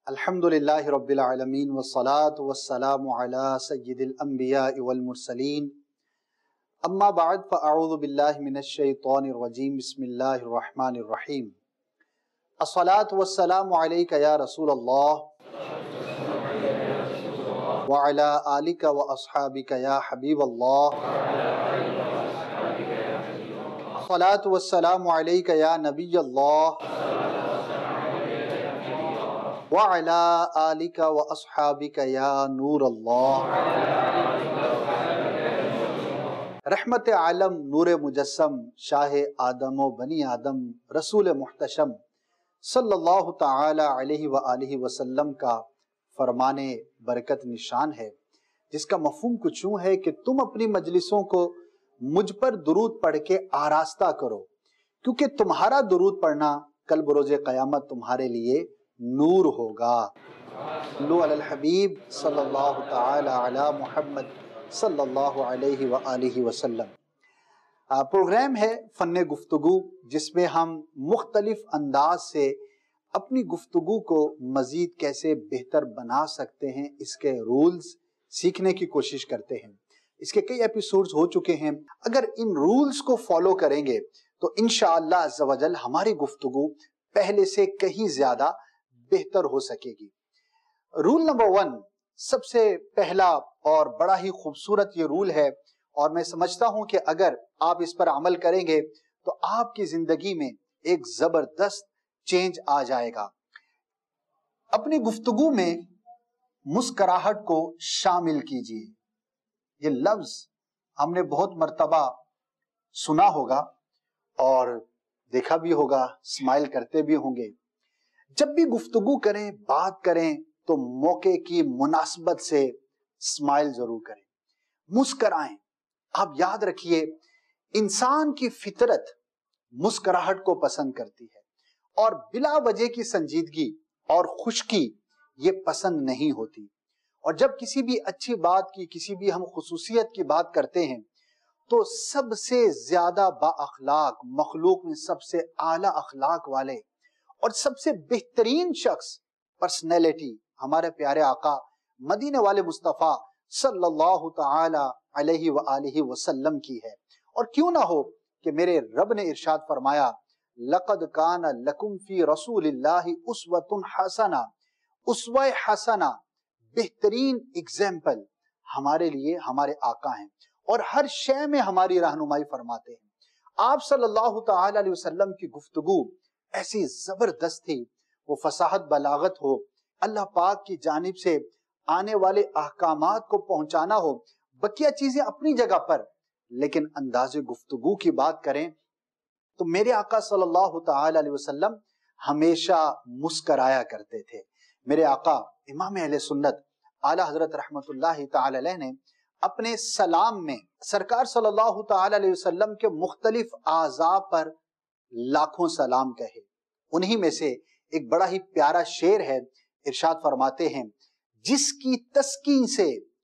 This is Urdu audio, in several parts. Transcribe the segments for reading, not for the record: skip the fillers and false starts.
الحمدللہ رب العالمین والصلاة والسلام علی سید الانبیاء والمرسلین اما بعد فاعوذ باللہ من الشیطان الرجیم بسم اللہ الرحمن الرحیم الصلاة والسلام علیک یا رسول اللہ وعلی آلک واصحابک یا حبیب اللہ الصلاة والسلام علیک یا نبی اللہ وَعَلَىٰ آلِكَ وَأَصْحَابِكَ يَا نور اللہ۔ رحمت عالم نور مجسم شاہ آدم و بنی آدم رسول محتشم صلی اللہ تعالی علیہ وآلہ وسلم کا فرمان برکت نشان ہے، جس کا مفہوم کچھ یوں ہے کہ تم اپنی مجلسوں کو مجھ پر درود پڑھ کے آراستہ کرو، کیونکہ تمہارا درود پڑھنا کل بروز قیامت تمہارے لیے نور ہوگا۔ صلو علی الحبیب صلی اللہ تعالی علی محمد صلی اللہ علیہ وآلہ وسلم۔ پروگرام ہے فن گفتگو، جس میں ہم مختلف انداز سے اپنی گفتگو کو مزید کیسے بہتر بنا سکتے ہیں، اس کے رولز سیکھنے کی کوشش کرتے ہیں۔ اس کے کئی ایپیسوڈز ہو چکے ہیں۔ اگر ان رولز کو فالو کریں گے تو انشاءاللہ عز و جل ہماری گفتگو پہلے سے کہیں زیادہ بہتر ہو سکے گی۔ رول نمبر 1، سب سے پہلا اور بڑا ہی خوبصورت یہ رول ہے، اور میں سمجھتا ہوں کہ اگر آپ اس پر عمل کریں گے تو آپ کی زندگی میں ایک زبردست چینج آ جائے گا۔ اپنی گفتگو میں مسکراہٹ کو شامل کیجیے۔ یہ لفظ ہم نے بہت مرتبہ سنا ہوگا اور دیکھا بھی ہوگا، اسمائل کرتے بھی ہوں گے۔ جب بھی گفتگو کریں، بات کریں تو موقع کی مناسبت سے اسمائل ضرور کریں، مسکرائیں۔ آپ یاد رکھیے، انسان کی فطرت مسکراہٹ کو پسند کرتی ہے، اور بلا وجہ کی سنجیدگی اور خشکی یہ پسند نہیں ہوتی۔ اور جب کسی بھی اچھی بات کی، کسی بھی ہم خصوصیت کی بات کرتے ہیں تو سب سے زیادہ با اخلاق، مخلوق میں سب سے اعلیٰ اخلاق والے اور سب سے بہترین شخص، پرسنالٹی ہمارے پیارے آقا مدینے والے مصطفیٰ صلی اللہ تعالی علیہ وآلہ وسلم کی ہے۔ اور کیوں نہ ہو کہ میرے رب نے ارشاد فرمایا، لَقَدْ كَانَ لَكُمْ فِي رَسُولِ اللَّهِ أُسْوَةٌ حَسَنَةٌ، اسوہ حسنہ، بہترین اگزامپل ہمارے لیے ہمارے آقا ہیں، اور ہر شے میں ہماری رہنمائی فرماتے ہیں۔ آپ صلی اللہ تعالی علیہ وسلم کی گفتگو ایسی زبردست تھی، وہ فصاحت بلاغت ہو، اللہ پاک کی جانب سے آنے والے احکامات کو پہنچانا ہو، بقیہ چیزیں اپنی جگہ پر، لیکن انداز گفتگو کی بات کریں تو میرے آقا صلی اللہ تعالی علیہ وسلم ہمیشہ مسکرایا کرتے تھے۔ میرے آقا امام اہل سنت اعلیٰ حضرت رحمت اللہ تعالی علیہ نے اپنے سلام میں سرکار صلی اللہ تعالی علیہ وسلم کے مختلف اعضاء پر لاکھوں سلام کہے۔ انہی میں سے ایک بڑا ہی پیارا شعر ہے، ارشاد فرماتے ہیں، جس کی تسکین سے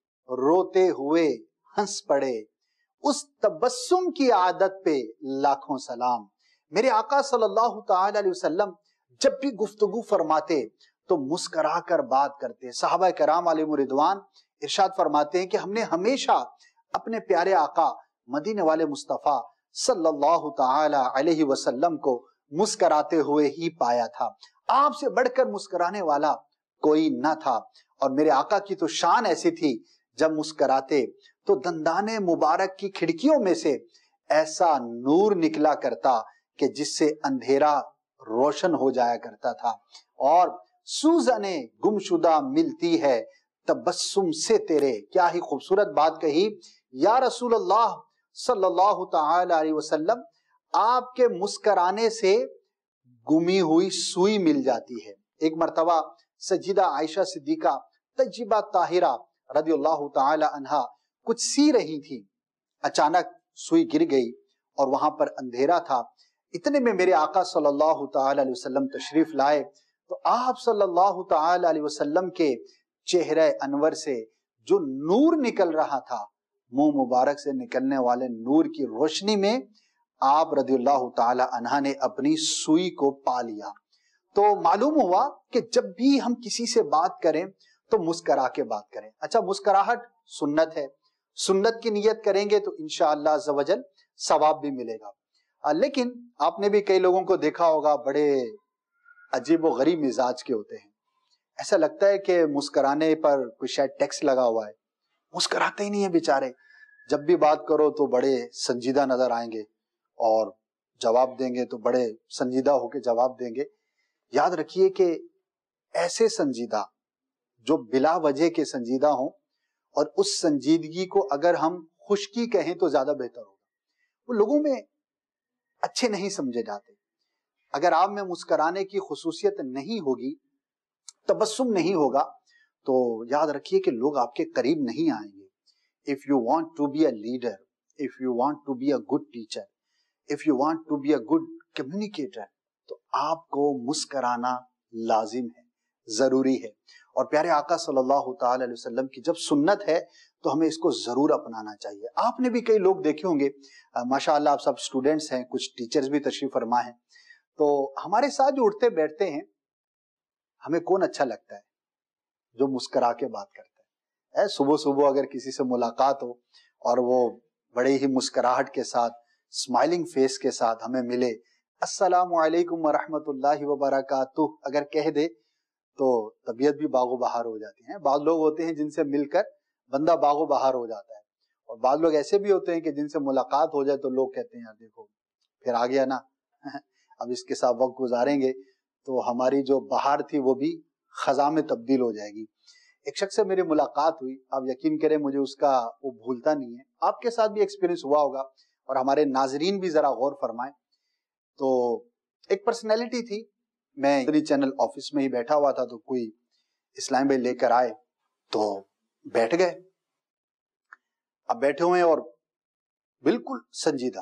روتے ہوئے ہنس پڑے، اس تبسم کی عادت پہ لاکھوں سلام۔ میرے آقا صلی اللہ تعالی علیہ وسلم جب بھی گفتگو فرماتے تو مسکرا کر بات کرتے۔ صحابہ کرام علیہم رضوان ارشاد فرماتے ہیں کہ ہم نے ہمیشہ اپنے پیارے آقا مدینے والے مصطفیٰ صلی اللہ تعالی علیہ وسلم کو مسکراتے ہوئے ہی پایا تھا۔ آپ سے بڑھ کر مسکرانے والا کوئی نہ تھا، اور میرے آقا کی تو شان ایسی تھی، جب مسکراتے تو دندان مبارک کی کھڑکیوں میں سے ایسا نور نکلا کرتا کہ جس سے اندھیرا روشن ہو جایا کرتا تھا، اور سوزنیں گمشدہ ملتی ہے تبسم سے تیرے۔ کیا ہی خوبصورت بات کہی، یا رسول اللہ صلی اللہ تعالی علیہ وسلم، آپ کے مسکرانے سے گمی ہوئی سوئی مل جاتی ہے۔ ایک مرتبہ سیدہ عائشہ صدیقہ طیبہ طاہرہ رضی اللہ تعالی عنہا کچھ سی رہی تھی، اچانک سوئی گر گئی اور وہاں پر اندھیرا تھا۔ اتنے میں میرے آقا صلی اللہ تعالی علیہ وسلم تشریف لائے تو آپ صلی اللہ تعالی علیہ وسلم کے چہرہ انور سے جو نور نکل رہا تھا، منہ مبارک سے نکلنے والے نور کی روشنی میں آپ رضی اللہ تعالی عنہ نے اپنی سوئی کو پا لیا۔ تو معلوم ہوا کہ جب بھی ہم کسی سے بات کریں تو مسکرا کے بات کریں. اچھا مسکراہٹ سنت ہے, سنت کی نیت کریں گے تو انشاءاللہ عز و جل ثواب بھی ملے گا. لیکن آپ نے بھی کئی لوگوں کو دیکھا ہوگا بڑے عجیب و غریب مزاج کے ہوتے ہیں. ایسا لگتا ہے کہ مسکرانے پر کوئی شاید ٹیکس لگا ہوا ہے, مسکراتے ہی نہیں ہیں بیچارے. جب بھی بات کرو تو بڑے سنجیدہ نظر آئیں گے اور جواب دیں گے تو بڑے سنجیدہ ہو کے جواب دیں گے. یاد رکھیے کہ ایسے سنجیدہ جو بلا وجہ کے سنجیدہ ہوں, اور اس سنجیدگی کو اگر ہم خشکی کہیں تو زیادہ بہتر ہوگا, وہ لوگوں میں اچھے نہیں سمجھے جاتے. اگر آپ میں مسکرانے کی خصوصیت نہیں ہوگی, تبسم نہیں ہوگا, تو یاد رکھیے کہ لوگ آپ کے قریب نہیں آئیں گے. If you want to be a leader, if you want to be a good teacher, if you want to be a good communicator, تو آپ کو مسکرانا لازم ہے, ضروری ہے. اور پیارے آقا صلی اللہ تعالی علیہ وسلم کی جب سنت ہے تو ہمیں اس کو ضرور اپنانا چاہیے. آپ نے بھی کئی لوگ دیکھے ہوں گے, ماشاءاللہ آپ سب اسٹوڈنٹس ہیں, کچھ ٹیچرز بھی تشریف فرما ہیں, تو ہمارے ساتھ جو اٹھتے بیٹھتے ہیں ہمیں کون اچھا لگتا ہے؟ جو مسکرا کے بات کرتا ہے. صبح صبح اگر کسی سے ملاقات ہو اور وہ بڑے ہی مسکراہٹ کے ساتھ, اسمائلنگ فیس کے ساتھ ہمیں ملے, السلام علیکم ورحمۃ اللہ وبرکاتہ اگر کہہ دے تو طبیعت بھی باغ و بہار ہو جاتی ہے. بعض لوگ ہوتے ہیں جن سے مل کر بندہ باغ و بہار ہو جاتا ہے, اور بعض لوگ ایسے بھی ہوتے ہیں کہ جن سے ملاقات ہو جائے تو لوگ کہتے ہیں یار دیکھو پھر آ گیا نا, اب اس کے ساتھ وقت گزاریں گے تو ہماری جو بہار تھی وہ بھی خزاں میں تبدیل ہو جائے گی. ایک شخص سے میری ملاقات ہوئی, آپ یقین کریں مجھے اس کا وہ بھولتا نہیں ہے. آپ کے ساتھ بھی ایکسپیرینس ہوا ہوگا اور ہمارے ناظرین بھی ذرا غور فرمائیں. تو ایک پرسنالٹی تھی, میں چینل آفس میں ہی بیٹھا ہوا تھا, تو کوئی اسلام بھائی لے کر آئے تو بیٹھ گئے. اب بیٹھے ہوئے اور بالکل سنجیدہ.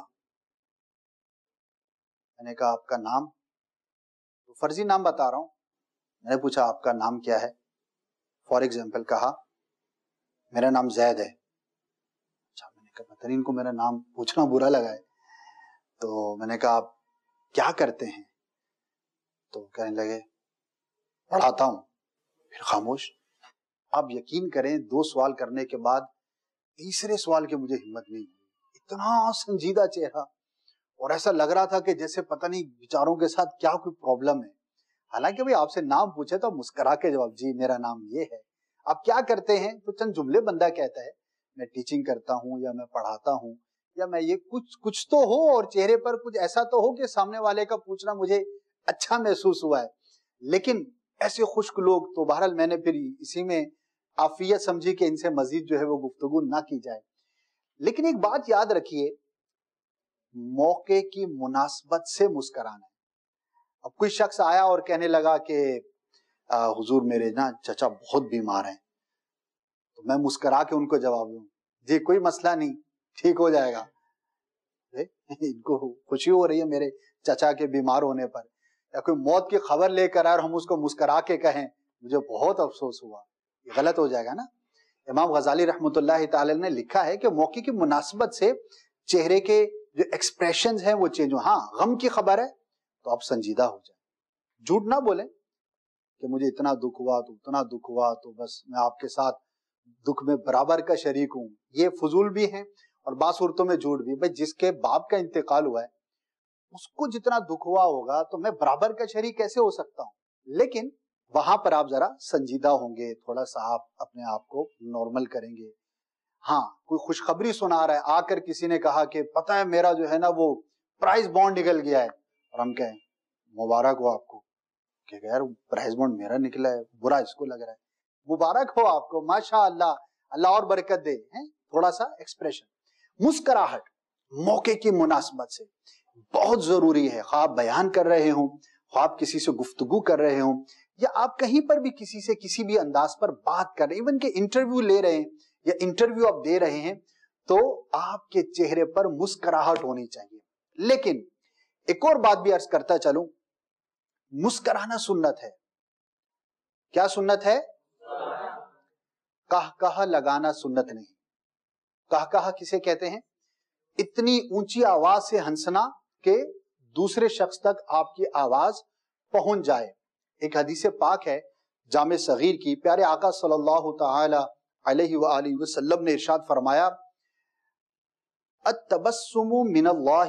میں نے کہا آپ کا نام؟ تو فرضی نام بتا رہا ہوں. میں نے پوچھا آپ کا نام کیا ہے؟ فار ایگزامپل کہا میرا نام زید ہے. اچھا, میں نے کہا پتہ نہیں ان کو میرا نام پوچھنا برا لگا ہے. تو میں نے کہا آپ کیا کرتے ہیں؟ تو کہنے لگے پڑھاتا ہوں. پھر خاموش. آپ یقین کریں 2 سوال کرنے کے بعد تیسرے سوال کی مجھے ہمت نہیں ہوئی. اتنا سنجیدہ چہرہ, اور ایسا لگ رہا تھا کہ جیسے پتہ نہیں بیچاروں کے ساتھ کیا کوئی پرابلم ہے. حالانکہ بھئی آپ سے نام پوچھے تو مسکرا کے جواب, جی میرا نام یہ ہے. آپ کیا کرتے ہیں؟ تو چند جملے بندہ کہتا ہے, میں ٹیچنگ کرتا ہوں, یا میں پڑھاتا ہوں, یا میں یہ کچھ تو ہو, اور چہرے پر کچھ ایسا تو ہو کہ سامنے والے کا پوچھنا مجھے اچھا محسوس ہوا ہے. لیکن ایسے خشک لوگ, تو بہرحال میں نے پھر اسی میں عافیت سمجھی کہ ان سے مزید جو ہے وہ گفتگو نہ کی جائے. لیکن ایک بات یاد رکھیے, موقع کی مناسبت سے مسکرانا ہے. اب کوئی شخص آیا اور کہنے لگا کہ حضور میرے نا چچا بہت بیمار ہیں, تو میں مسکرا کے ان کو جواب دوں, جی کوئی مسئلہ نہیں, ٹھیک ہو جائے گا. ان کو خوشی ہو رہی ہے میرے چچا کے بیمار ہونے پر, یا کوئی موت کی خبر لے کر آئے اور ہم اس کو مسکرا کے کہیں مجھے بہت افسوس ہوا, یہ غلط ہو جائے گا نا. امام غزالی رحمۃ اللہ تعالی نے لکھا ہے کہ موقع کی مناسبت سے چہرے کے جو ایکسپریشنز ہیں وہ چینج ہو. ہاں غم کی خبر ہے تو آپ سنجیدہ ہو جائیں, جھوٹ نہ بولیں کہ مجھے اتنا دکھ ہوا تو اتنا دکھ ہوا تو بس میں آپ کے ساتھ دکھ میں برابر کا شریک ہوں. یہ فضول بھی ہیں اور بعض صورتوں میں جھوٹ بھی. بھائی جس کے باپ کا انتقال ہوا ہے اس کو جتنا دکھ ہوا ہوگا تو میں برابر کا شریک کیسے ہو سکتا ہوں. لیکن وہاں پر آپ ذرا سنجیدہ ہوں گے, تھوڑا سا آپ اپنے آپ کو نارمل کریں گے. ہاں کوئی خوشخبری سنا رہا ہے, آ کر کسی نے کہا کہ پتہ ہے میرا جو ہے نا وہ پرائز بانڈ نکل گیا ہے, اور ہم کہیں مبارک ہو آپ کو, کہ یار پرائز بانڈ میرا نکلا ہے, برا اس کو لگ رہا ہے. مبارک ہو آپ کو, ماشاء اللہ, اللہ اور برکت دے. تھوڑا سا ایکسپریشن, مسکراہٹ موقع کی مناسبت سے بہت ضروری ہے. خواہ آپ بیان کر رہے ہوں, خواہ آپ کسی سے گفتگو کر رہے ہوں, یا آپ کہیں پر بھی کسی سے کسی بھی انداز پر بات کر رہے ہیں, ایون کہ انٹرویو لے رہے ہیں یا انٹرویو آپ دے رہے ہیں, تو آپ کے چہرے پر مسکراہٹ ہونی چاہیے. لیکن ایک اور بات بھی عرض کرتا چلوں, مسکرانا سنت ہے. کیا سنت ہے؟ کہا لگانا سنت نہیں. کہا کسے کہتے ہیں؟ اتنی اونچی آواز سے ہنسنا کہ دوسرے شخص تک آپ کی آواز پہنچ جائے. ایک حدیث پاک ہے جامع صغیر کی، پیارے آقا صلی اللہ تعالی علیہ وآلہ وسلم نے ارشاد فرمایا التبسم من اللہ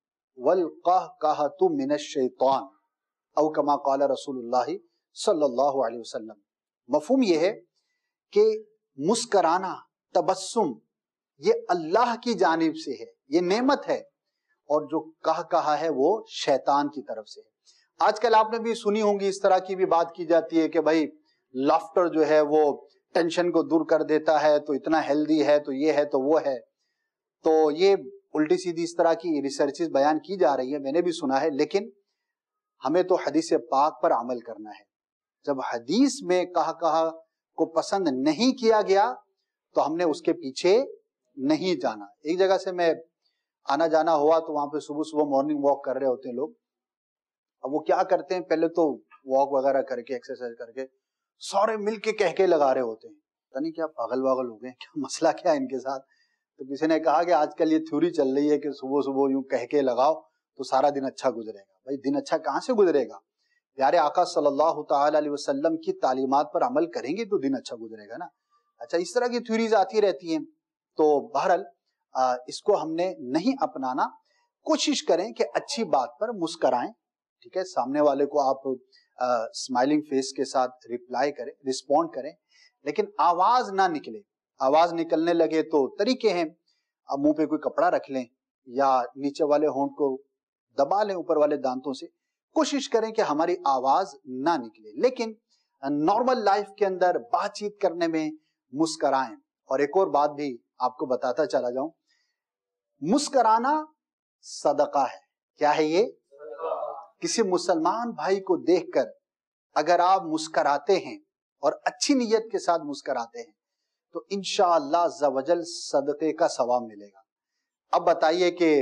والقہقہۃ من الشیطان او کما قال رسول اللہ صلی اللہ علیہ وسلم۔ مفہوم یہ ہے کہ مسکرانا، تبسم، یہ اللہ کی جانب سے ہے، یہ نعمت ہے، اور جو کہا ہے وہ شیطان کی طرف سے ہے۔ آج کل آپ نے بھی سنی ہوں گی، اس طرح کی بھی بات کی جاتی ہے کہ بھائی لافٹر جو ہے وہ ٹینشن کو دور کر دیتا ہے، تو اتنا ہیلدی ہے، تو یہ ہے تو وہ ہے۔ تو یہ الٹی سیدھی اس طرح کی ریسرچز بیان کی جا رہی ہے، میں نے بھی سنا ہے، لیکن ہمیں تو حدیث پاک پر عمل کرنا ہے۔ جب حدیث میں کہا کو پسند نہیں کیا گیا تو ہم نے اس کے پیچھے نہیں جانا۔ ایک جگہ سے میں آنا جانا ہوا تو وہاں پہ صبح صبح مارننگ واک کر رہے ہوتے ہیں لوگ۔ اب وہ کیا کرتے ہیں، پہلے تو واک وغیرہ کر کے ایکسرسائز کر کے سارے مل کے کہکے لگا رہے ہوتے ہیں، پتہ نہیں کیا پاگل واگل ہو گئے، کیا مسئلہ کیا ہے ان کے ساتھ۔ تو کسی نے کہا کہ آج کل یہ تھیوری چل رہی ہے کہ صبح صبح یوں کہکے لگاؤ تو سارا دن اچھا گزرے گا۔ بھائی دن اچھا کہاں سے گزرے گا؟ پیارے آقا صلی اللہ تعالی علیہ وسلم کی تعلیمات پر عمل کریں گے تو دن اچھا گزرے گا نا۔ اچھا، اس طرح کی تھیوریز آتی رہتی ہیں، تو بہرحال اس کو ہم نے نہیں اپنانا۔ کوشش کریں کہ اچھی بات پر مسکرائیں، ٹھیک ہے، سامنے والے کو آپ اسمائلنگ فیس کے ساتھ ریپلائی کریں، رسپونڈ کریں، لیکن آواز نہ نکلے۔ آواز نکلنے لگے تو طریقے ہیں، اب منہ پہ کوئی کپڑا رکھ لیں یا نیچے والے ہونٹ کو دبا لیں اوپر والے دانتوں سے، کوشش کریں کہ ہماری آواز نہ نکلے، لیکن نارمل لائف کے اندر بات چیت کرنے میں مسکرائیں۔ اور ایک اور بات بھی آپ کو بتاتا چلا جاؤں، مسکرانا صدقہ ہے۔ کیا ہے یہ؟ کسی مسلمان بھائی کو دیکھ کر اگر آپ مسکراتے ہیں اور اچھی نیت کے ساتھ مسکراتے ہیں تو انشاءاللہ عز و جل صدقے کا ثواب ملے گا۔ اب بتائیے کہ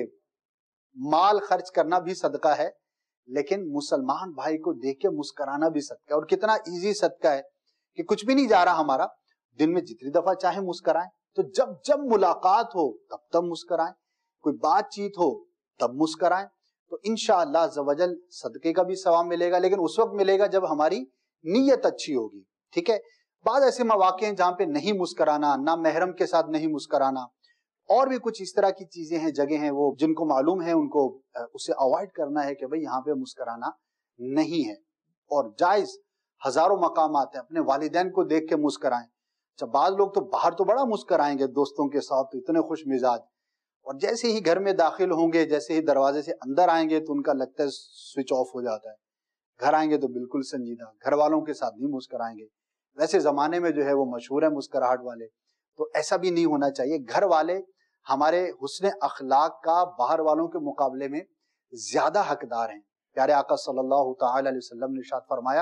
مال خرچ کرنا بھی صدقہ ہے، لیکن مسلمان بھائی کو دیکھ کے مسکرانا بھی صدقہ ہے، اور کتنا ایزی صدقہ ہے کہ کچھ بھی نہیں جا رہا ہمارا، دن میں جتنی دفعہ چاہے مسکرائیں۔ تو جب ملاقات ہو تب مسکرائیں، کوئی بات چیت ہو تب مسکرائیں، تو انشاءاللہ عز و جل صدقے کا بھی ثواب ملے گا، لیکن اس وقت ملے گا جب ہماری نیت اچھی ہوگی، ٹھیک ہے۔ بعض ایسے مواقع ہیں جہاں پہ نہیں مسکرانا، نہ محرم کے ساتھ نہیں مسکرانا، اور بھی کچھ اس طرح کی چیزیں ہیں، جگہ ہیں وہ جن کو معلوم ہے ان کو اسے اوائڈ کرنا ہے کہ بھئی یہاں پہ مسکرانا نہیں ہے، اور جائز ہزاروں مقامات ہیں، اپنے والدین کو دیکھ کے مسکرائیں۔ جب بعض لوگ تو باہر تو بڑا مسکرائیں گے دوستوں کے ساتھ، تو اتنے خوش مزاج، اور جیسے ہی گھر میں داخل ہوں گے، جیسے ہی دروازے سے اندر آئیں گے تو ان کا لگتا ہے سوئچ آف ہو جاتا ہے، گھر آئیں گے تو بالکل سنجیدہ، گھر والوں کے ساتھ نہیں مسکرائیں گے۔ ویسے زمانے میں جو ہے وہ مشہور ہے مسکراہٹ والے، تو ایسا بھی نہیں ہونا چاہیے۔ گھر والے ہمارے حسن اخلاق کا باہر والوں کے مقابلے میں زیادہ حقدار ہیں۔ پیارے آقا صلی اللہ تعالی علیہ وسلم نے ارشاد فرمایا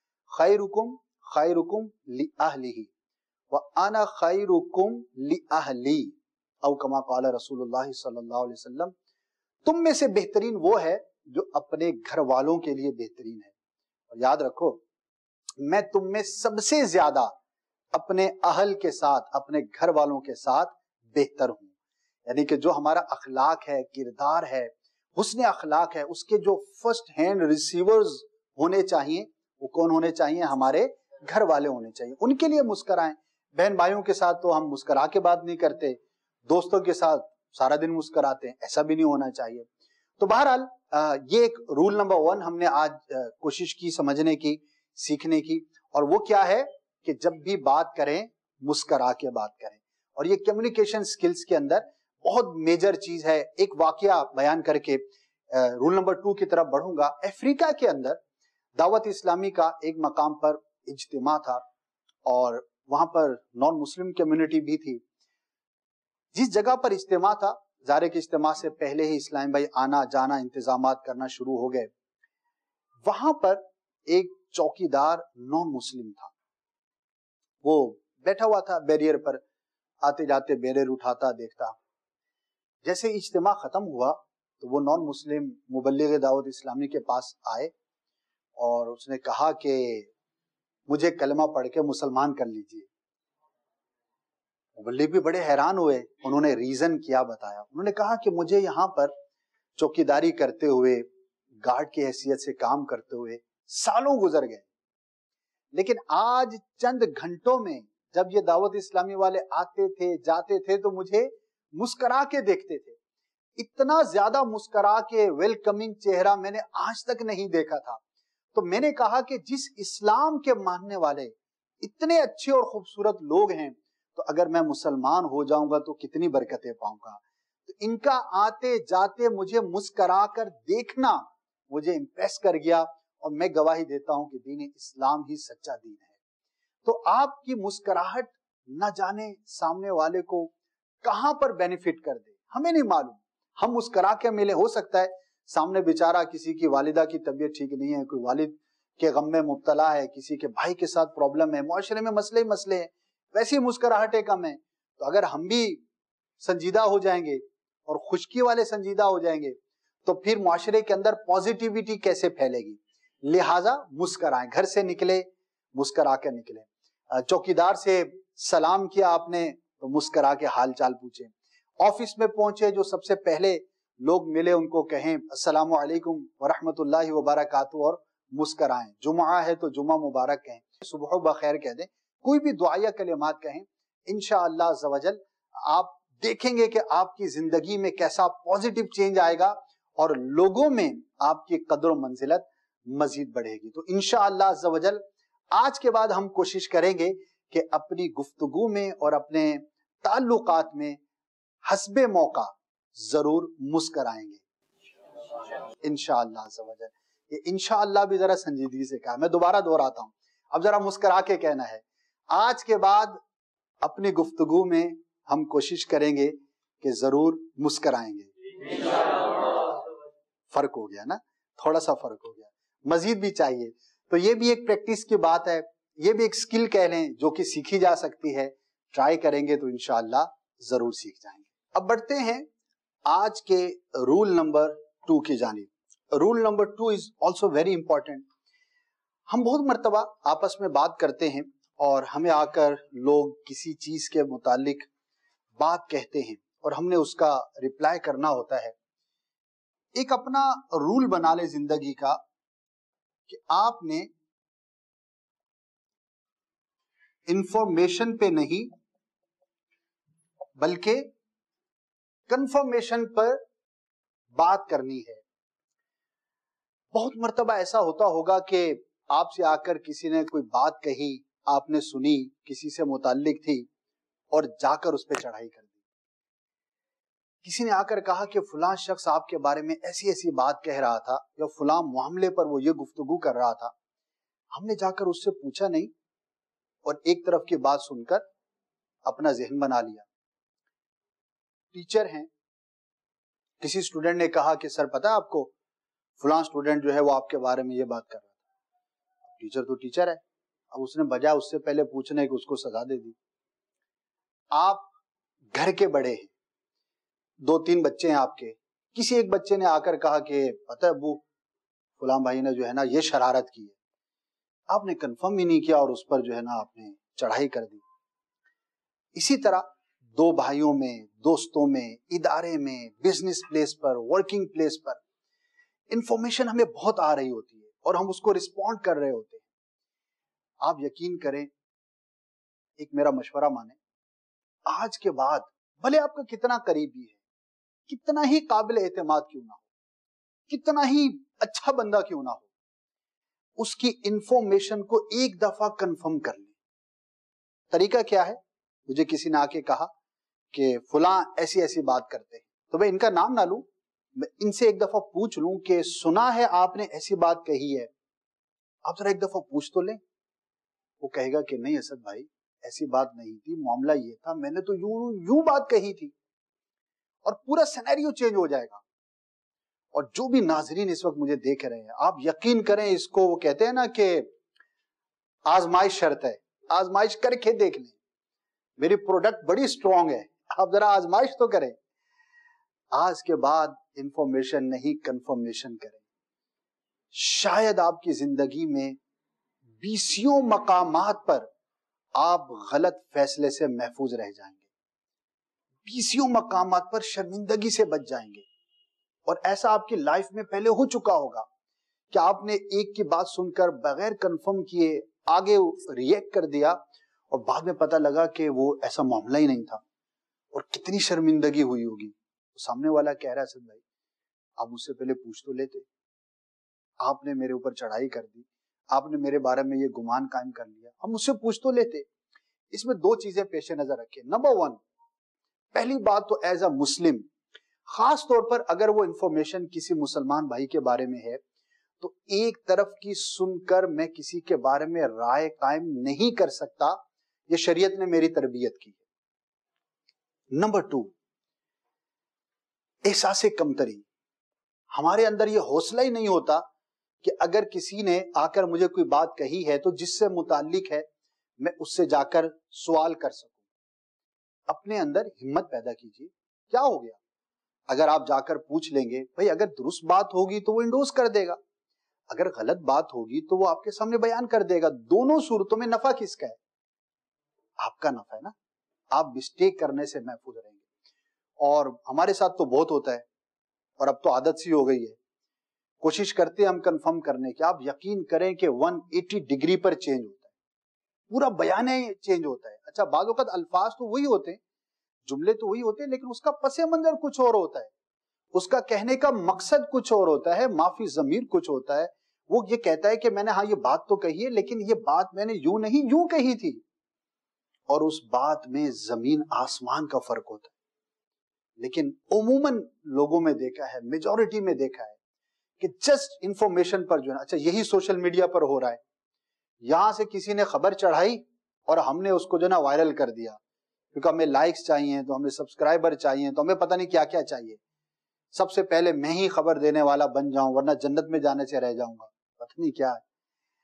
خیرکم خیرکم لأہلہ وَأَنَا خَيْرُكُمْ لِأَهْلِي او کما قال رسول اللہ صلی اللہ علیہ وسلم، تم میں سے بہترین وہ ہے جو اپنے گھر والوں کے لیے بہترین ہے، اور یاد رکھو میں تم میں سب سے زیادہ اپنے اہل کے ساتھ، اپنے گھر والوں کے ساتھ بہتر ہوں۔ یعنی کہ جو ہمارا اخلاق ہے، کردار ہے، حسن اخلاق ہے، اس کے جو فرسٹ ہینڈ ریسیورز ہونے چاہیے وہ کون ہونے چاہیے؟ ہمارے گھر والے ہونے چاہیے۔ ان کے لیے مسکرائیں۔ بہن بھائیوں کے ساتھ تو ہم مسکرا کے بات نہیں کرتے، دوستوں کے ساتھ سارا دن مسکراتے ہیں، ایسا بھی نہیں ہونا چاہیے۔ تو بہرحال یہ ایک رول نمبر 1 ہم نے آج کوشش کی سمجھنے کی، سیکھنے کی، اور وہ کیا ہے کہ جب بھی بات کریں مسکرا کے بات کریں، اور یہ کمیونیکیشن سکلز کے اندر بہت میجر چیز ہے۔ ایک واقعہ بیان کر کے رول نمبر 2 کی طرف بڑھوں گا۔ افریقہ کے اندر دعوت اسلامی کا ایک مقام پر اجتماع تھا، اور وہاں پر نان مسلم کمیونٹی بھی تھی۔ جس جگہ پر اجتماع تھا، ظاہر کے اجتماع سے پہلے ہی اسلام بھائی آنا جانا انتظامات کرنا شروع ہو گئے۔ وہاں پر ایک چوکیدار نان مسلم تھا، وہ بیٹھا ہوا تھا بیریئر پر، آتے جاتے بیریئر اٹھاتا دیکھتا۔ جیسے اجتماع ختم ہوا تو وہ نان مسلم مبلغ دعوت اسلامی کے پاس آئے اور اس نے کہا کہ مجھے کلمہ پڑھ کے مسلمان کر لیجئے۔ مبلغ بھی بڑے حیران ہوئے، انہوں نے ریزن کیا بتایا۔ انہوں نے کہا کہ مجھے یہاں پر چوکیداری کرتے ہوئے، گارڈ کی حیثیت سے کام کرتے ہوئے سالوں گزر گئے، لیکن آج چند گھنٹوں میں جب یہ دعوت اسلامی والے آتے تھے جاتے تھے تو مجھے مسکرا کے دیکھتے تھے. اتنا زیادہ مسکرا کے ویلکمنگ چہرہ میں نے آج تک نہیں دیکھا تھا. تو میں نے کہا کہ جس اسلام کے ماننے والے اتنے اچھے اور خوبصورت لوگ ہیں، تو اگر میں مسلمان ہو جاؤں گا تو کتنی برکتیں پاؤں گا. تو ان کا آتے جاتے مجھے مسکرا کر دیکھنا مجھے امپریس کر گیا، اور میں گواہی دیتا ہوں کہ دین اسلام ہی سچا دین ہے. تو آپ کی مسکراہٹ نہ جانے سامنے والے کو کہاں پر بینیفٹ کر دے، ہمیں نہیں معلوم. ہم مسکرا کے ملے، ہو سکتا ہے سامنے بیچارہ کسی کی والدہ کی طبیعت ٹھیک نہیں ہے، کوئی والد کے غم میں مبتلا ہے، کسی کے بھائی کے ساتھ پرابلم ہے، معاشرے میں مسئلے ہی مسئلے ہیں، ویسی مسکراہٹیں کم ہیں. تو اگر ہم بھی سنجیدہ ہو جائیں گے اور خشکی والے سنجیدہ ہو جائیں گے تو پھر معاشرے کے اندر پازیٹیوٹی کیسے پھیلے گی. لہٰذا مسکرائیں، گھر سے نکلے مسکرا کے نکلے. چوکیدار سے سلام کیا آپ نے تو مسکرا کے حال چال پوچھیں. آفس میں پہنچے جو سب سے پہلے لوگ ملے ان کو کہیں السلام علیکم ورحمۃ اللہ وبرکاتہ اور مسکرائیں. جمعہ ہے تو جمعہ مبارک کہیں، صبح بخیر کہہ دیں، کوئی بھی دعائیہ کلمات کہیں. انشاءاللہ عز و جل آپ دیکھیں گے کہ آپ کی زندگی میں کیسا پازیٹیو چینج آئے گا اور لوگوں میں آپ کی قدر و منزلت مزید بڑھے گی. تو انشاءاللہ عز و جل آج کے بعد ہم کوشش کریں گے کہ اپنی گفتگو میں اور اپنے تعلقات میں حسب موقع ضرور مسکرائیں گے انشاءاللہ عز و جل. یہ انشاءاللہ بھی ذرا سنجیدگی سے کہا، میں دوبارہ دہراتا ہوں، اب ذرا مسکرا کے کہنا ہے. آج کے بعد اپنی گفتگو میں ہم کوشش کریں گے کہ ضرور مسکرائیں گے. فرق ہو گیا نا، تھوڑا سا فرق ہو گیا، مزید بھی چاہیے. تو یہ بھی ایک پریکٹس کی بات ہے، یہ بھی ایک سکل کہہ لیں جو کہ سیکھی جا سکتی ہے. ٹرائی کریں گے تو انشاءاللہ ضرور سیکھ جائیں گے. اب بڑھتے ہیں آج کے رول نمبر 2 کی جانب. Roll number 2 is also very important. ہم بہت مرتبہ آپس میں بات کرتے ہیں اور ہمیں آ کر لوگ کسی چیز کے متعلق بات کہتے ہیں اور ہم نے اس کا رپلائی کرنا ہوتا ہے. ایک اپنا رول بنا لے زندگی کا کہ آپ نے انفارمیشن پہ نہیں بلکہ کنفرمیشن پر بات کرنی ہے. بہت مرتبہ ایسا ہوتا ہوگا کہ آپ سے آ کر کسی نے کوئی بات کہی، آپ نے سنی، کسی سے متعلق تھی اور جا کر اس پہ چڑھائی کر دی. کسی نے آ کر کہا کہ فلاں شخص آپ کے بارے میں ایسی ایسی بات کہہ رہا تھا یا فلاں معاملے پر وہ یہ گفتگو کر رہا تھا. ہم نے جا کر اس سے پوچھا نہیں اور ایک طرف کی بات سن کر اپنا ذہن بنا لیا. ٹیچر ہیں، کسی اسٹوڈنٹ نے کہا کہ سر پتہ ہے آپ کو فلاں اسٹوڈنٹ جو ہے وہ آپ کے بارے میں یہ بات کر رہا تھا. ٹیچر تو ٹیچر ہے، اب اس نے بجائے اس سے پہلے پوچھنے کہ اس کو سزا دے دی. آپ گھر کے بڑے ہیں، 2-3 بچے ہیں آپ کے، کسی ایک بچے نے آ کر کہا کہ پتہ ہے ابو فلاں بھائی نے جو ہے نا یہ شرارت کی ہے. آپ نے کنفرم ہی نہیں کیا اور اس پر جو ہے نا آپ نے چڑھائی کر دی. اسی طرح 2 بھائیوں میں، دوستوں میں، ادارے میں، بزنس پلیس پر، ورکنگ پلیس پر انفارمیشن ہمیں بہت آ رہی ہوتی ہے اور ہم اس کو رسپونڈ کر رہے ہوتے ہیں. آپ یقین کریں، ایک میرا مشورہ مانیں، آج کے بعد بھلے آپ کا کتنا قریبی ہے، کتنا ہی قابل اعتماد کیوں نہ ہو، کتنا ہی اچھا بندہ کیوں نہ ہو، اس کی انفارمیشن کو ایک دفعہ کنفرم کر لیں. طریقہ کیا ہے؟ مجھے کسی نے آ کے کہا کہ فلاں ایسی ایسی بات کرتے ہیں، تو میں ان کا نام نہ لوں، میں ان سے ایک دفعہ پوچھ لوں کہ سنا ہے آپ نے ایسی بات کہی ہے، آپ ذرا ایک دفعہ پوچھ تو لیں. وہ کہے گا کہ نہیں اسد بھائی ایسی بات نہیں تھی، معاملہ یہ تھا، میں نے تو یوں بات کہی تھی، اور پورا سینیریو چینج ہو جائے گا. اور جو بھی ناظرین اس وقت مجھے دیکھ رہے ہیں، آپ یقین کریں، اس کو وہ کہتے ہیں نا کہ آزمائش شرط ہے، آزمائش کر کے دیکھ لیں. میری پروڈکٹ بڑی اسٹرانگ ہے، آپ ذرا آزمائش تو کریں. آج کے بعد انفارمیشن نہیں کنفرمیشن کریں. شاید آپ کی زندگی میں 20 مقامات پر آپ غلط فیصلے سے محفوظ رہ جائیں گے، 20 مقامات پر شرمندگی سے بچ جائیں گے. اور ایسا آپ کی لائف میں پہلے ہو چکا ہوگا کہ آپ نے ایک کی بات سن کر بغیر کنفرم کیے آگے ریئیکٹ کر دیا اور بعد میں پتہ لگا کہ وہ ایسا معاملہ ہی نہیں تھا، اور کتنی شرمندگی ہوئی ہوگی. سامنے والا کہہ رہا ہے اسد بھائی آپ مجھ سے پہلے پوچھ تو لیتے، آپ نے میرے اوپر چڑھائی کر دی، آپ نے میرے بارے میں یہ گمان قائم کر لیا، ہم مجھ سے پوچھ تو لیتے. اس میں دو چیزیں پیش نظر رکھیں. نمبر 1، پہلی بات تو ایز اے مسلم، خاص طور پر اگر وہ انفارمیشن کسی مسلمان بھائی کے بارے میں ہے تو ایک طرف کی سن کر میں کسی کے بارے میں رائے قائم نہیں کر سکتا. یہ شریعت نے میری تربیت کی ہے. نمبر 2، احساس کمتری. ہمارے اندر یہ حوصلہ ہی نہیں ہوتا کہ اگر کسی نے آ کر مجھے کوئی بات کہی ہے تو جس سے متعلق ہے میں اس سے جا کر سوال کر سکوں. اپنے اندر ہمت پیدا کیجیے. کیا ہو گیا اگر آپ جا کر پوچھ لیں گے؟ بھائی اگر درست بات ہوگی تو وہ انڈوز کر دے گا، اگر غلط بات ہوگی تو وہ آپ کے سامنے بیان کر دے گا. دونوں صورتوں میں نفع کس کا ہے؟ آپ کا نفع ہے نا. آپ مسٹیک کرنے سے محفوظ رہیں گے. اور ہمارے ساتھ تو بہت ہوتا ہے، اور اب تو عادت سی ہو گئی ہے، کوشش کرتے ہیں ہم کنفرم کرنے کی. آپ یقین کریں کہ 180 ڈگری پر چینج ہوتا ہے، پورا بیان چینج ہوتا ہے. اچھا بعض اوقات الفاظ تو وہی ہوتے ہیں، جملے تو وہی ہوتے ہیں، لیکن اس کا پس منظر کچھ اور ہوتا ہے، اس کا کہنے کا مقصد کچھ اور ہوتا ہے، معافی ضمیر کچھ ہوتا ہے. وہ یہ کہتا ہے کہ میں نے ہاں یہ بات تو کہی ہے لیکن یہ بات میں نے یوں نہیں یوں کہی تھی، اور اس بات میں زمین آسمان کا فرق ہوتا ہے. لیکن عموماً لوگوں میں دیکھا ہے، میجورٹی میں دیکھا ہے کہ جسٹ انفارمیشن پر جو ہے، اچھا یہی سوشل میڈیا پر ہو رہا ہے، یہاں سے کسی نے خبر چڑھائی اور ہم نے اس کو جو ہے نا وائرل کر دیا، کیونکہ ہمیں لائکس چاہیے تو ہمیں سبسکرائبر چاہیے تو ہمیں پتہ نہیں کیا کیا چاہیے. سب سے پہلے میں ہی خبر دینے والا بن جاؤں ورنہ جنت میں جانے سے رہ جاؤں گا، پتہ نہیں کیا ہے.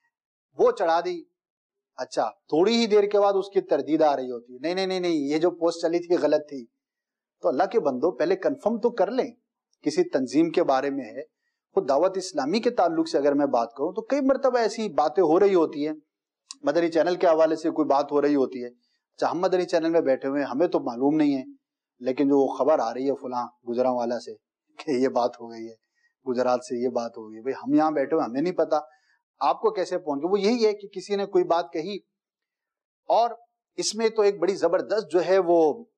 وہ چڑھا دی. اچھا تھوڑی ہی دیر کے بعد اس کی تردید آ رہی ہوتی ہے، نہیں نہیں نہیں نہیں یہ جو پوسٹ چلی تھی غلط تھی. تو اللہ کے بندو پہلے کنفرم تو کر لیں. کسی تنظیم کے بارے میں ہے، خود دعوت اسلامی کے تعلق سے اگر میں بات کروں تو کئی مرتبہ ایسی باتیں ہو رہی ہوتی ہیں، مدنی چینل کے حوالے سے کوئی بات ہو رہی ہوتی ہے. اچھا ہم مدنی چینل میں بیٹھے ہوئے ہیں، ہمیں تو معلوم نہیں ہے، لیکن جو خبر آ رہی ہے فلاں گجراں والا سے کہ یہ بات ہو گئی ہے، گجرات سے یہ بات ہو گئی ہے، بھئی ہم یہاں بیٹھے ہوئے ہمیں نہیں پتا، آپ کو کیسے پہنچ گئے؟ وہ یہی ہے کہ کسی نے کوئی بات کہی، اور اس میں تو ایک بڑی زبردست جو ہے وہ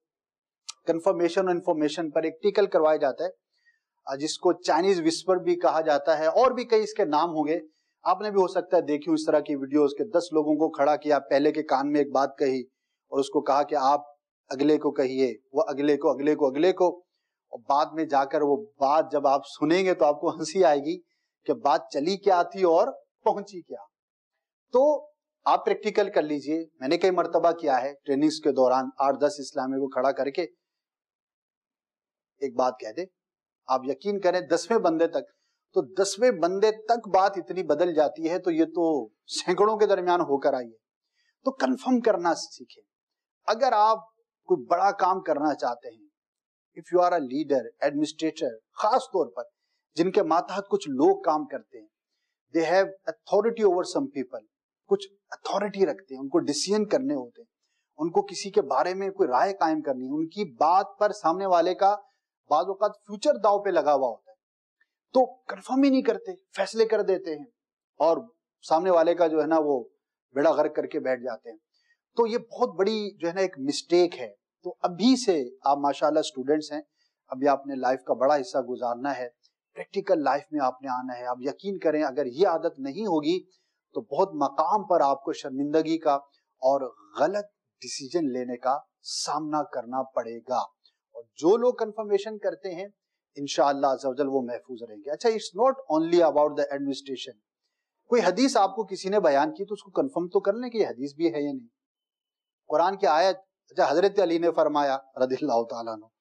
کنفرمیشن اور انفارمیشن پر ایک ٹیکل کروایا جاتا ہے جس کو چائنیز وسپر بھی کہا جاتا ہے، اور بھی کئی اس کے نام ہوں گے. آپ نے بھی ہو سکتا ہے دیکھی اس طرح کی ویڈیوز کے 10 لوگوں کو کھڑا کیا، پہلے کے کان میں ایک بات کہی اور اس کو کہا کہ آپ اگلے کو کہیے، وہ اگلے کو اگلے کو اگلے کو، اور بعد میں جا کر وہ بات جب آپ سنیں گے تو آپ کو ہنسی آئے گی کہ بات چلی کیا تھی اور پہنچی کیا. تو آپ پریکٹیکل کر لیجئے. میں نے کئی مرتبہ کیا ہے ٹریننگز کے دوران، 8-10 اسلامی کو کھڑا کر کے ایک بات کہہ دے، آپ یقین کریں 10ویں بندے تک، تو 10ویں بندے تک بات اتنی بدل جاتی ہے، تو یہ تو سینکڑوں کے درمیان ہو کر آئی ہے. تو کنفرم کرنا سیکھیں. اگر آپ کوئی بڑا کام کرنا چاہتے ہیں، if you are a leader, administrator، خاص طور پر جن کے ماتحت کچھ لوگ کام کرتے ہیں، they have authority over some people، کچھ اتھارٹی رکھتے ہیں، ان کو ڈیسیژن کرنے ہوتے ہیں، ان کو کسی کے بارے میں کوئی رائے قائم کرنی ہے، ان کی بات پر سامنے والے کا بعض اوقات فیوچر داؤ پہ لگا ہوا ہوتا ہے، تو کنفرم ہی نہیں کرتے، فیصلے کر دیتے ہیں اور سامنے والے کا جو ہے نا وہ بیڑا غرق کر کے بیٹھ جاتے ہیں. تو یہ بہت بڑی جو ہے نا ایک مسٹیک ہے. تو ابھی سے آپ ماشاءاللہ اسٹوڈنٹس ہیں، ابھی آپ نے لائف کا بڑا حصہ گزارنا ہے، پریکٹیکل لائف میں آپ نے آنا ہے. آپ یقین کریں اگر یہ عادت نہیں ہوگی تو بہت مقام پر آپ کو شرمندگی کا اور غلط ڈیسیجن لینے کا سامنا کرنا پڑے گا. اور جو لوگ کنفرمیشن کرتے ہیں انشاءاللہ عز و جل وہ محفوظ رہیں گے. اچھا it's not only about the administration. کوئی حدیث آپ کو کسی نے بیان کی تو اس کو کنفرم تو کر لیں کہ یہ حدیث بھی ہے یا نہیں. قرآن کی آیت، اچھا حضرت علی نے فرمایا رضی اللہ تعالیٰ عنہ،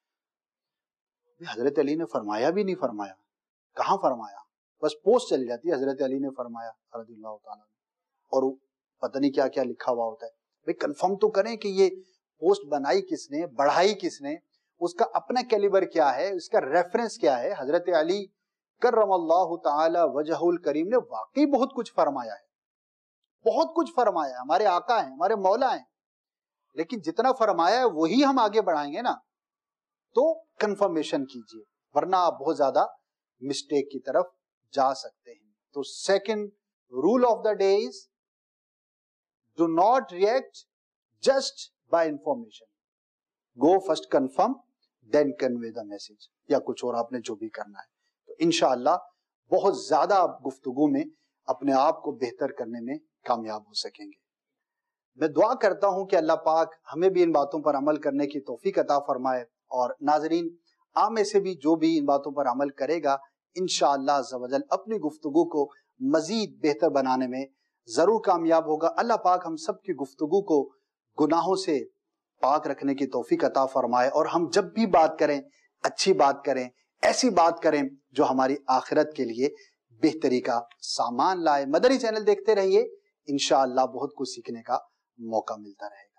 حضرت علی نے فرمایا بھی نہیں فرمایا، کہاں فرمایا، بس پوسٹ چل جاتی ہے حضرت علی نے فرمایا رضی اللہ تعالیٰ عنہ، اور پتہ نہیں کیا کیا لکھا ہوا ہوتا ہے. بھئی کنفرم تو کریں کہ یہ پوسٹ بنائی کس نے، بڑھائی کس نے، اس کا اپنا کیلیبر کیا ہے، اس کا ریفرنس کیا ہے. حضرت علی کرم اللہ تعالی وجہ الکریم نے واقعی بہت کچھ فرمایا ہے، بہت کچھ فرمایا ہے، ہمارے آقا ہیں، ہمارے مولا ہیں، لیکن جتنا فرمایا ہے وہی ہم آگے بڑھائیں گے نا. تو کنفرمیشن کیجئے ورنہ آپ بہت زیادہ مسٹیک کی طرف جا سکتے ہیں. تو second rule of the day is do not react just by information, go first confirm then convey the message, یا کچھ اور آپ نے جو بھی کرنا ہے. تو انشاءاللہ بہت زیادہ آپ گفتگو میں اپنے آپ کو بہتر کرنے میں کامیاب ہو سکیں گے. میں دعا کرتا ہوں کہ اللہ پاک ہمیں بھی ان باتوں پر عمل کرنے کی توفیق عطا فرمائے، اور ناظرین آپ میں سے بھی جو بھی ان باتوں پر عمل کرے گا انشاءاللہ عز و جل اپنی گفتگو کو مزید بہتر بنانے میں ضرور کامیاب ہوگا. اللہ پاک ہم سب کی گفتگو کو گناہوں سے پاک رکھنے کی توفیق عطا فرمائے، اور ہم جب بھی بات کریں اچھی بات کریں، ایسی بات کریں جو ہماری آخرت کے لیے بہتری کا سامان لائے. مدنی چینل دیکھتے رہیے، انشاءاللہ بہت کچھ سیکھنے کا موقع ملتا رہے گا.